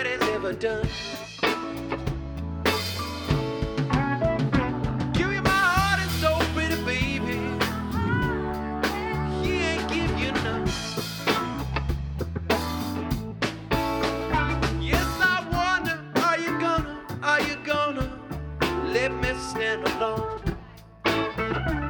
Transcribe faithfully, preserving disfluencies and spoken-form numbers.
nobody's ever done. Give you my heart and soul, pretty baby. He ain't give you none. Yes, I wonder, are you gonna, are you gonna let me stand alone?